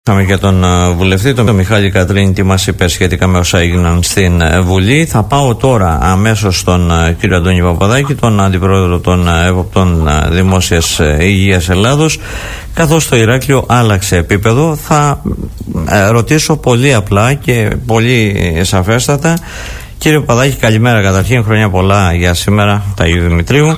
Είχαμε και τον βουλευτή, τον Μιχάλη Κατρίνη, τι μας είπε σχετικά με όσα έγιναν στην Βουλή. Θα πάω τώρα αμέσως στον κύριο Αντώνη Παπαδάκη, τον αντιπρόεδρο των Εποπτών Δημόσιας Υγείας Ελλάδος. Καθώς το Ηράκλειο άλλαξε επίπεδο, θα ρωτήσω πολύ απλά και πολύ σαφέστατα. Κύριε Παπαδάκη, καλημέρα καταρχήν, χρόνια πολλά για σήμερα, τα Αγίου Δημητρίου.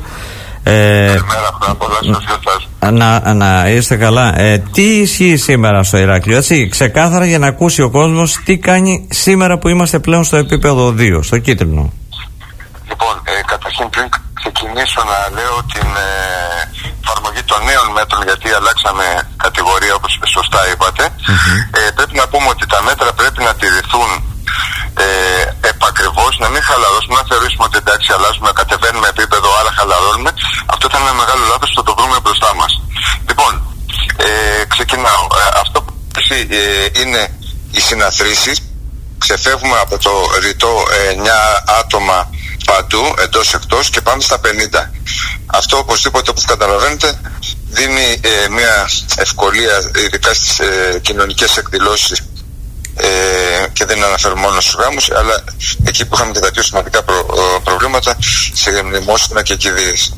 Να είστε καλά. Τι ισχύει σήμερα στο Ηράκλειο, έτσι, ξεκάθαρα, για να ακούσει ο κόσμος τι κάνει σήμερα που είμαστε πλέον στο επίπεδο 2, στο κίτρινο. Λοιπόν, καταρχήν πριν ξεκινήσω να λέω την εφαρμογή των νέων μέτρων, γιατί αλλάξαμε κατηγορία όπως σωστά είπατε. Πρέπει να πούμε ότι τα μέτρα πρέπει να τηρηθούν επακριβώς, να μην χαλαρώσουμε, να θεωρήσουμε ότι εντάξει αλλάζουμε, κατεβαίνουμε επίπεδο, άρα χαλαρώνουμε. Αυτό ήταν ένα μεγάλο λάθος, θα το βρούμε μπροστά μας. Λοιπόν, ξεκινάω. Αυτό που είναι οι συναθρήσεις. Ξεφεύγουμε από το ρητό 9 άτομα παντού, εντός εκτός, και πάμε στα 50. Αυτό οπωσδήποτε, όπως καταλαβαίνετε, δίνει μια ευκολία, ειδικά στις κοινωνικές εκδηλώσεις, και δεν αναφέρω μόνο στους γάμους, αλλά εκεί που είχαμε και τα πιο σημαντικά προβλήματα, σε μνημόσυνα και κηδείες.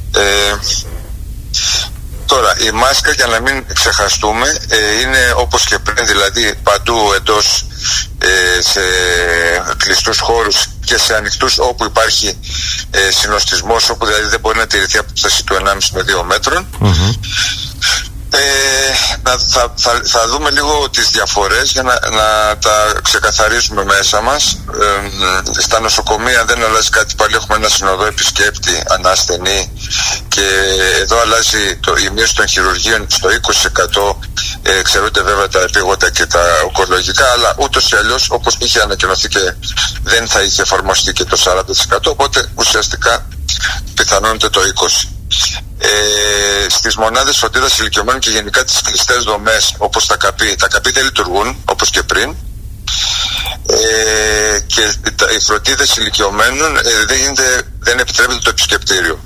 Τώρα, η μάσκα, για να μην ξεχαστούμε, είναι όπως και πριν, δηλαδή παντού εντός, σε κλειστούς χώρους και σε ανοιχτούς όπου υπάρχει συνοστισμός, όπου δηλαδή δεν μπορεί να τηρηθεί απόσταση του 1,5 με 2 μέτρων. Θα δούμε λίγο τις διαφορές για να τα ξεκαθαρίσουμε μέσα μας. Στα νοσοκομεία δεν αλλάζει κάτι, πάλι έχουμε ένα συνοδό επισκέπτη ανά ασθενή, και εδώ αλλάζει η μείωση των χειρουργείων στο 20%. Εξαιρούνται βέβαια τα επίγοντα και τα ογκολογικά, αλλά ούτως ή αλλιώς, όπως είχε ανακοινωθεί, και δεν θα είχε εφαρμοστεί και το 40%, οπότε ουσιαστικά πιθανώνεται το 20%. Στις μονάδες φροντίδας ηλικιωμένων και γενικά τις κλειστές δομές, όπως τα ΚΑΠΗ δεν λειτουργούν όπως και πριν, και οι φροντίδες ηλικιωμένων δεν επιτρέπεται το επισκεπτήριο.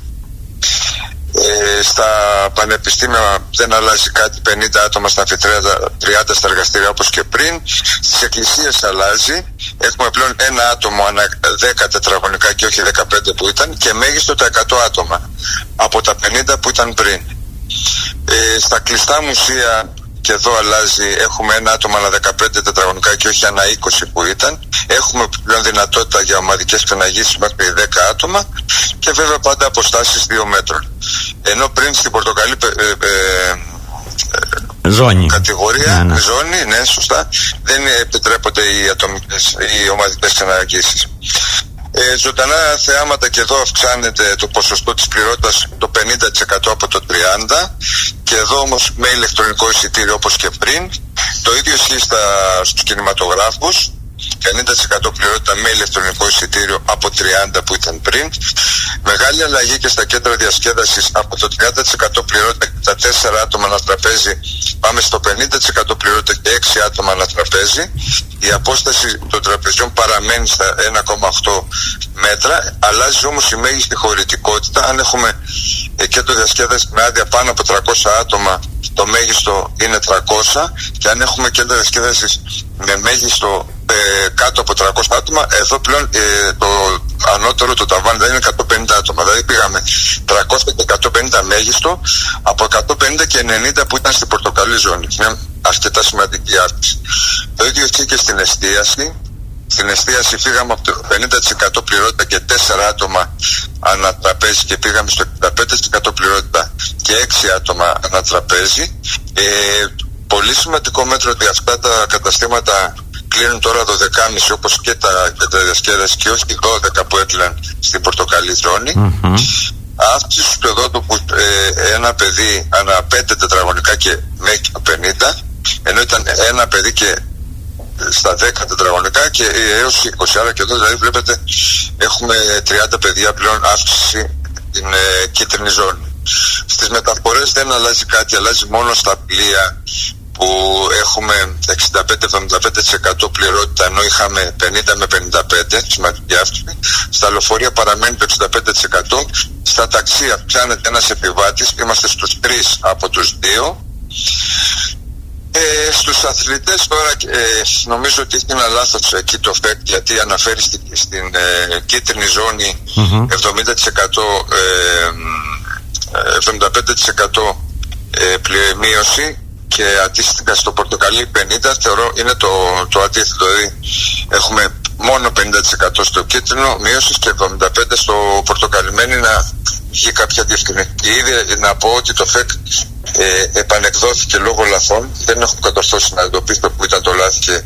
Στα πανεπιστήμια δεν αλλάζει κάτι, 50 άτομα στα αμφιτρέατα, 30 στα εργαστήρια όπως και πριν. Στις εκκλησίες αλλάζει, έχουμε πλέον ένα άτομο ανά 10 τετραγωνικά και όχι 15 που ήταν, και μέγιστο τα 100 άτομα από τα 50 που ήταν πριν. Στα κλειστά μουσεία, και εδώ αλλάζει, έχουμε ένα άτομο ανά 15 τετραγωνικά και όχι ανά 20 που ήταν. Έχουμε πλέον δυνατότητα για ομαδικές ξεναγήσεις μέχρι 10 άτομα, και βέβαια πάντα αποστάσεις 2 μέτρων. Ενώ πριν στην πορτοκαλί ζώνη, κατηγορία, ζώνη, ναι, σωστά, δεν επιτρέπονται οι ομαδικές ξεναγήσεις. Ζωντανά θεάματα, και εδώ αυξάνεται το ποσοστό της πληρότητας το 50% από το 30%, και εδώ όμως με ηλεκτρονικό εισιτήριο όπως και πριν. Το ίδιο ισχύει στους κινηματογράφους, 50% πληρότητα με ηλεκτρονικό εισιτήριο από 30% που ήταν πριν. Μεγάλη αλλαγή και στα κέντρα διασκέδασης, από το 30% πληρότητα και τα 4 άτομα ανά τραπέζι πάμε στο 50% πληρότητα και 6 άτομα ανά τραπέζι. Η απόσταση των τραπεζιών παραμένει στα 1,8 μέτρα, αλλάζει όμως η μέγιστη χωρητικότητα. Αν έχουμε κέντρο διασκέδαση με άδεια πάνω από 300 άτομα, το μέγιστο είναι 300, και αν έχουμε κέντρο διασκέδασης με μέγιστο κάτω από 300 άτομα, εδώ πλέον το ανώτερο, το ταβάνι, δηλαδή είναι 150 άτομα. Δηλαδή πήγαμε 300 και 150 μέγιστο, από 150 και 90 που ήταν στην πορτοκαλί ζώνη. Μια αρκετά σημαντική αύξηση. Το ίδιο ισχύει και στην εστίαση. Στην εστίαση φύγαμε από το 50% πληρότητα και 4 άτομα ανά τραπέζι, και πήγαμε στο 65% πληρότητα και 6 άτομα ανά τραπέζι. Πολύ σημαντικό μέτρο ότι αυτά τα καταστήματα κλείνουν τώρα 12,5 όπως και τα διασκέδαση, και όχι 12 που έκλειναν στην πορτοκαλί ζώνη. Αύξηση του εδώτου που ένα παιδί ανά 5 τετραγωνικά και μέχρι 50, ενώ ήταν ένα παιδί και στα 10 τετραγωνικά και έως 20, άρα και εδώ δηλαδή βλέπετε έχουμε 30 παιδιά πλέον αύξηση στην κίτρινη ζώνη. Στις μεταφορές δεν αλλάζει κάτι, αλλάζει μόνο στα πλοία που έχουμε 65-75% πληρότητα, ενώ είχαμε 50 με 55, σημαντική αύξηση. Στα λεωφορεία παραμένει το 65%. Στα ταξί αυξάνεται ένας επιβάτης, είμαστε στους 3 από τους 2. Στους αθλητές τώρα νομίζω ότι έχει ένα λάθος εκεί το ΦΕΚ, γιατί αναφέρει στην κίτρινη ζώνη 75% μείωση και αντίστοιχα στο πορτοκαλί 50%. Θεωρώ είναι το αντίθετο, δηλαδή έχουμε μόνο 50% στο κίτρινο μείωση και 75% στο πορτοκαλιμένη, να βγει κάποια διευκρινή. Ήδη να πω ότι το ΦΕΚ επανεκδόθηκε λόγω λαθών. Δεν έχω κατορθώσει να εντοπίσω που ήταν το λάθη και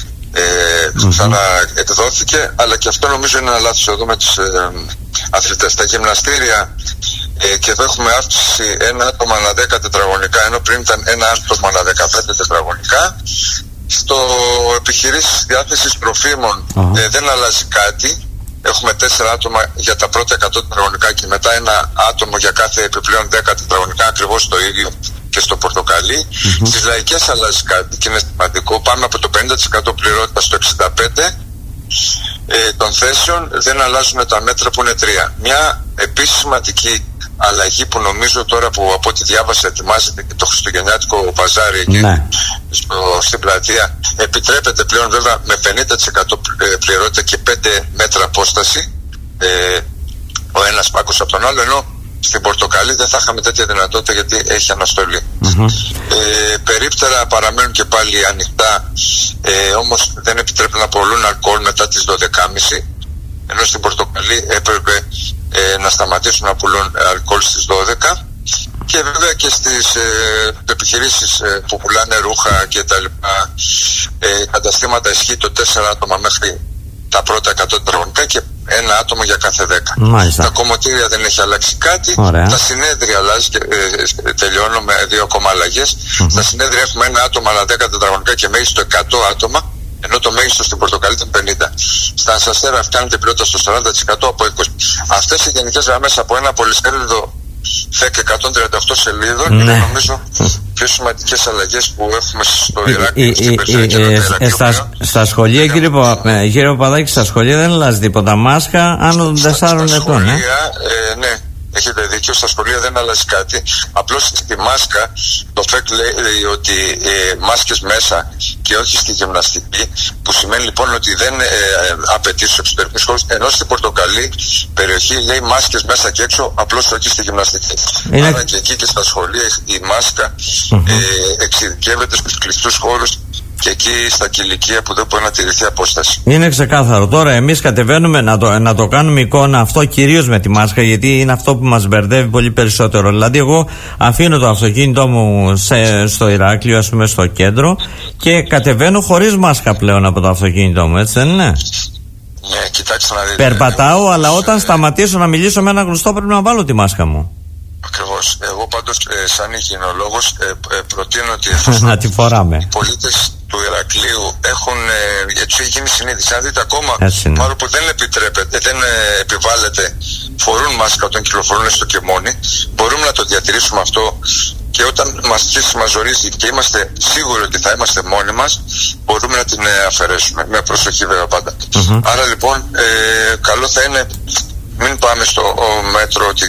ξαναεκδόθηκε, αλλά και αυτό νομίζω είναι ένα λάθος εδώ με τους αθλητές. Στα γυμναστήρια και εδώ έχουμε αύξηση 1 άτομα ανά 10 τετραγωνικά, ενώ πριν ήταν 1 άτομα ανά 15 τετραγωνικά. Στο επιχειρήσεις διάθεσης τροφίμων δεν αλλάζει κάτι. Έχουμε 4 άτομα για τα πρώτα 100 τετραγωνικά και μετά 1 άτομο για κάθε επιπλέον 10 τετραγωνικά, ακριβώς το ίδιο και στο πορτοκαλί. Στις λαϊκές αλλάζει κάτι και είναι σημαντικό. Πάμε από το 50% πληρότητα στο 65% των θέσεων. Δεν αλλάζουν τα μέτρα που είναι 3. Μια επίσης σημαντική αλλαγή που νομίζω τώρα που από ό,τι διάβασα ετοιμάζεται και το χριστουγεννιάτικο μπαζάρι εκεί στην πλατεία, επιτρέπεται πλέον βέβαια με 50% πληρότητα και 5 μέτρα απόσταση ο ένας πάγκος από τον άλλο, ενώ στην πορτοκαλί δεν θα είχαμε τέτοια δυνατότητα γιατί έχει αναστολή. Περίπτερα παραμένουν και πάλι ανοιχτά, όμως δεν επιτρέπεται να πολλούν αλκοόλ μετά τις 12.30, ενώ στην πορτοκαλί έπρεπε να σταματήσουν να πουλούν αλκοόλ στις 12. Και βέβαια και στις επιχειρήσεις που πουλάνε ρούχα και τα λοιπά καταστήματα ισχύει το 4 άτομα μέχρι τα πρώτα 100 τετραγωνικά και 1 άτομο για κάθε 10. Μάλιστα. Τα κομμωτήρια δεν έχει αλλάξει κάτι. Ωραία. Τα συνέδρια αλλάζει και τελειώνω με 2 ακόμα αλλαγές. Στα συνέδρια έχουμε 1 άτομο ανά 10 τετραγωνικά και μέγιστο 100 άτομα, ενώ το μέγιστο στην πορτοκαλί ήταν 50. Στα ασαστέρα αυξάνεται η πληρότητα στο 40% από 20. Αυτές οι γενικές γραμμές από ένα πολυσέλιδο ΦΕΚ 138 σελίδων είναι νομίζω πιο σημαντικές αλλαγές που έχουμε στο Ηράκλειο. Στα σχολεία, κύριε Παπαδάκη, στα σχολεία δεν αλλάζει τίποτα. Μάσκα άνω των 4 ετών. Ναι, έχετε δίκιο, στα σχολεία δεν αλλάζει κάτι. Απλώς στη μάσκα το ΦΕΚ λέει ότι μάσκες μέσα και όχι στη γυμναστική, που σημαίνει λοιπόν ότι δεν απαιτεί στους εξωτερικούς χώρους, ενώ στην πορτοκαλί περιοχή λέει μάσκες μέσα και έξω, απλώς όχι στη γυμναστική. Άρα και εκεί και στα σχολεία η μάσκα εξειδικεύεται στους κλειστούς χώρους και εκεί στα κηλικεία που δεν μπορεί να τηρηθεί απόσταση. Είναι ξεκάθαρο. Τώρα εμείς κατεβαίνουμε να το κάνουμε εικόνα αυτό κυρίως με τη μάσκα, γιατί είναι αυτό που μας μπερδεύει πολύ περισσότερο. Δηλαδή εγώ αφήνω το αυτοκίνητό μου στο Ηράκλειο, ας πούμε στο κέντρο, και κατεβαίνω χωρίς μάσκα πλέον από το αυτοκίνητό μου, έτσι δεν είναι? Ναι, κοιτάξτε να δείτε. Περπατάω, αλλά όταν σταματήσω να μιλήσω με έναν γνωστό πρέπει να βάλω τη μάσκα μου. Ακριβώς. Εγώ πάντως σαν υγιεινολόγος προτείνω ότι να τη φοράμε. Οι πολίτες του Ηρακλείου έχουν, έτσι έχει γίνει συνείδηση. Αν δείτε ακόμα, μάλλον που δεν επιτρέπεται, δεν επιβάλλεται, φορούν μάσκα όταν κυκλοφορούν στο κεμόνι, μπορούμε να το διατηρήσουμε αυτό και όταν μας ζορίζει και είμαστε σίγουροι ότι θα είμαστε μόνοι μας, μπορούμε να την αφαιρέσουμε. Με προσοχή βέβαια πάντα. Άρα λοιπόν, καλό θα είναι μην πάμε στο μέτρο ότι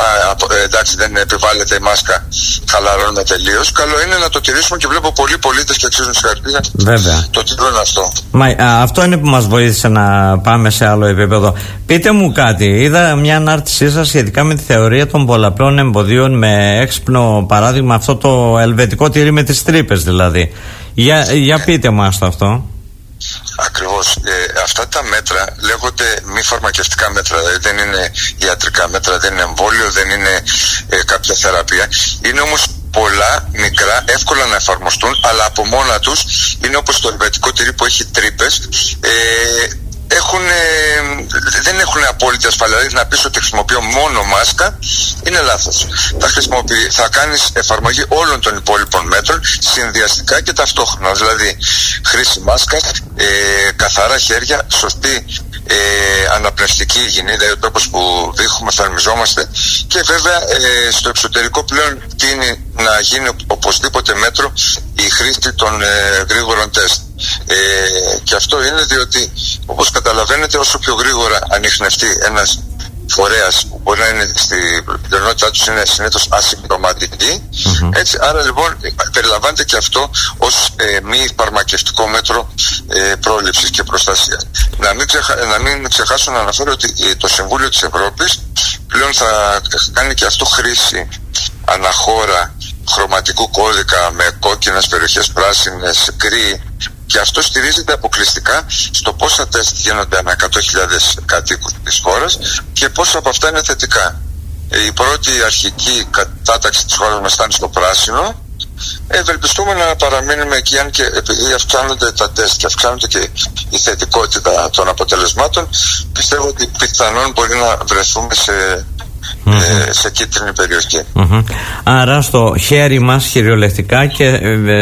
εντάξει δεν επιβάλλεται η μάσκα, χαλαρώνουμε τελείως. Καλό είναι να το τηρήσουμε και βλέπω πολλοί πολίτες και αξίζουν συγχαρητήρια. Βέβαια. Το τηρούν αυτό. Αυτό είναι που μας βοήθησε να πάμε σε άλλο επίπεδο. Πείτε μου κάτι. Είδα μια ανάρτησή σας σχετικά με τη θεωρία των πολλαπλών εμποδίων, με έξυπνο παράδειγμα αυτό το ελβετικό τυρί με τις τρύπες δηλαδή. Για πείτε μας το αυτό. Ακριβώς. Αυτά τα μέτρα λέγονται μη φαρμακευτικά μέτρα, δηλαδή δεν είναι ιατρικά μέτρα, δεν είναι εμβόλιο, δεν είναι κάποια θεραπεία. Είναι όμως πολλά, μικρά, εύκολα να εφαρμοστούν, αλλά από μόνα τους είναι όπως το ελβετικό τυρί που έχει τρύπες. Δεν έχουν απόλυτη ασφαλεία. Δηλαδή να πεις ότι χρησιμοποιώ μόνο μάσκα είναι λάθος. Θα κάνεις εφαρμογή όλων των υπόλοιπων μέτρων συνδυαστικά και ταυτόχρονα. Δηλαδή χρήση μάσκας, καθαρά χέρια, σωστή αναπνευστική υγιεινή, δηλαδή ο τρόπος που δείχνουμε, θερμιζόμαστε, και βέβαια στο εξωτερικό πλέον τείνει να γίνει οπωσδήποτε μέτρο η χρήση των γρήγορων τεστ. Και αυτό είναι διότι, όπως καταλαβαίνετε, όσο πιο γρήγορα ανιχνευτεί ένας φορέας που μπορεί να είναι στην πλειονότητά τους είναι συνήθως ασυμπτωματική. Έτσι, άρα λοιπόν περιλαμβάνεται και αυτό ως μη φαρμακευτικό μέτρο πρόληψης και προστασίας. Να μην ξεχάσω να αναφέρω ότι το Συμβούλιο της Ευρώπης πλέον θα κάνει και αυτό χρήση αναχώρα χρωματικού κώδικα με κόκκινες περιοχές, πράσινες, γκρι, και αυτό στηρίζεται αποκλειστικά στο πόσα τεστ γίνονται ανά 100.000 κατοίκους της χώρας και πόσα από αυτά είναι θετικά. Η πρώτη αρχική κατάταξη της χώρας μας ήταν στο πράσινο. Ευελπιστούμε να παραμείνουμε εκεί, αν και επειδή αυξάνονται τα τεστ και αυξάνονται και η θετικότητα των αποτελεσμάτων, πιστεύω ότι πιθανόν μπορεί να βρεθούμε σε κίτρινη περιοχή. Άρα στο χέρι μας κυριολεκτικά και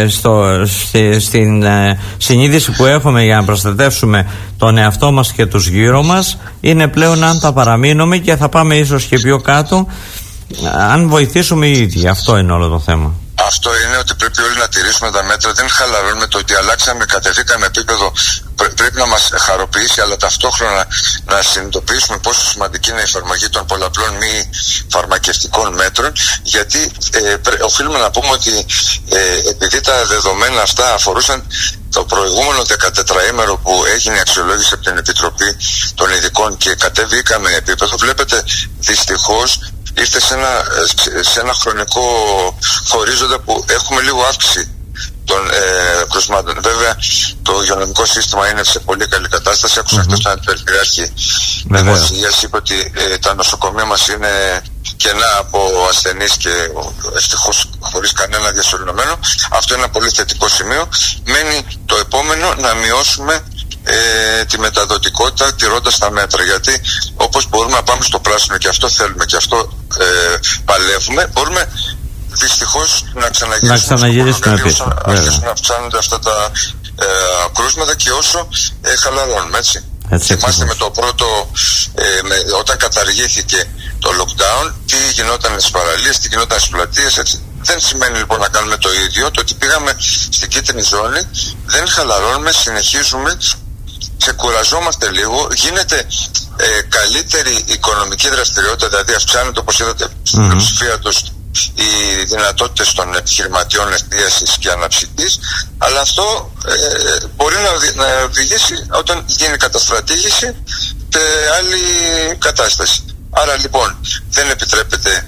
στην συνείδηση που έχουμε για να προστατεύσουμε τον εαυτό μας και τους γύρω μας είναι πλέον αν τα παραμείνουμε, και θα πάμε ίσως και πιο κάτω, αν βοηθήσουμε οι ίδιοι. Αυτό είναι όλο το θέμα. Αυτό είναι ότι πρέπει όλοι να τηρήσουμε τα μέτρα. Δεν χαλαρώνουμε. Το ότι αλλάξαμε, κατεβήκαμε επίπεδο, πρέπει να μας χαροποιήσει, αλλά ταυτόχρονα να συνειδητοποιήσουμε πόσο σημαντική είναι η εφαρμογή των πολλαπλών μη φαρμακευτικών μέτρων, γιατί οφείλουμε να πούμε ότι επειδή τα δεδομένα αυτά αφορούσαν το προηγούμενο 14ήμερο που έγινε η αξιολόγηση από την Επιτροπή των Ειδικών και κατεβήκαμε επίπεδο, βλέπετε δυστυχώς ήρθε σε ένα χρονικό χωρίζοντα που έχουμε λίγο αύξηση των κρουσμάτων. Βέβαια το υγειονομικό σύστημα είναι σε πολύ καλή κατάσταση. Άκουσα χθες τον Αντιπεριφερειάρχη Δημοσίας, είπε ότι τα νοσοκομεία μας είναι κενά από ασθενείς και ευτυχώς χωρίς κανένα διασωληνωμένο. Αυτό είναι ένα πολύ θετικό σημείο. Μένει το επόμενο, να μειώσουμε τη μεταδοτικότητα τηρώντας τα μέτρα, γιατί όπως μπορούμε να πάμε στο πράσινο και αυτό θέλουμε και αυτό παλεύουμε, μπορούμε δυστυχώς να ξαναγυρίσουμε όσο αρχίσουν να αυξάνονται αυτά τα κρούσματα και όσο χαλαρώνουμε, έτσι. Θυμάστε με το πρώτο όταν καταργήθηκε το lockdown, τι γινόταν στις παραλίες, τι γινόταν στις πλατείες, έτσι. Δεν σημαίνει λοιπόν να κάνουμε το ίδιο. Το ότι πήγαμε στην κίτρινη ζώνη, δεν χαλαρώνουμε, συνεχίζουμε, ξεκουραζόμαστε λίγο, γίνεται καλύτερη οικονομική δραστηριότητα, δηλαδή αυξάνεται, όπως είδατε στην πλειοψηφία τους, οι δυνατότητες των επιχειρηματιών εστίασης και αναψυχής, αλλά αυτό μπορεί να οδηγήσει, όταν γίνει καταστρατήγηση, σε άλλη κατάσταση. Άρα λοιπόν δεν επιτρέπεται,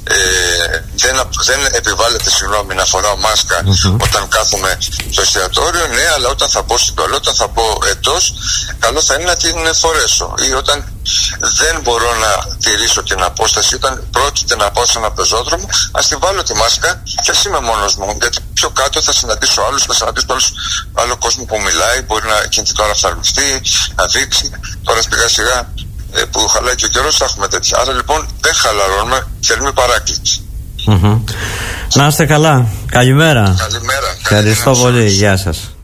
δεν επιβάλλεται να φοράω μάσκα όταν κάθομαι στο εστιατόριο, ναι, αλλά όταν θα μπω στην τουαλέτα, θα μπω εντός, καλό θα είναι να την φορέσω. Ή όταν δεν μπορώ να τηρήσω την απόσταση, όταν πρόκειται να πάω σε ένα πεζόδρομο, ας τη βάλω τη μάσκα και ας είμαι μόνος μου, γιατί πιο κάτω θα συναντήσω άλλους, θα συναντήσω άλλο κόσμο που μιλάει, μπορεί να εκείνη την ώρα φθαρμιστεί, να δείξει. Τώρα σιγά σιγά που χαλάει και ο καιρός θα έχουμε τέτοια. Άρα λοιπόν δεν χαλαρώνουμε, θέλουμε παράκληση. Να είστε καλά. Καλημέρα. Καλημέρα. Ευχαριστώ πολύ. Γεια σας.